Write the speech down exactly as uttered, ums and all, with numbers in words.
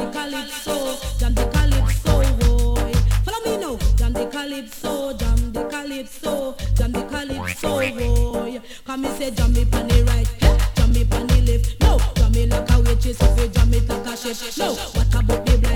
the calypso, jam the calypso, boy. Follow me now, jam the calypso, jam the calypso, jam the calypso, boy. Come me say jam it on the right, jam it on the left. No, jam it like a waitress, if you jam it like a chef. No, what about the blind?